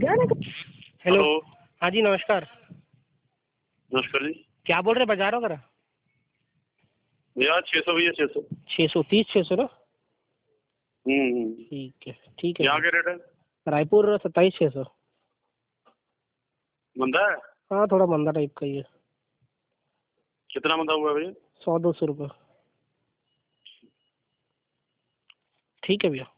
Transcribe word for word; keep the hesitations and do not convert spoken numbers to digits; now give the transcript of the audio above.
Hello. हाँ जी नमस्कार। नमस्कार जी। क्या बोल रहे बाजार वगैरह? यार छह सौ भैया, छह सौ छः सौ तीस छः सौ ना? हम्म ठीक है ठीक है। यहाँ के रेट है? रायपुर सत्ताईस छः सौ। मंदा है? हाँ थोड़ा मंदा टाइप का ही है। कितना मंदा हुआ है भैया? सौ दो सौ रुपये। ठीक है भैया।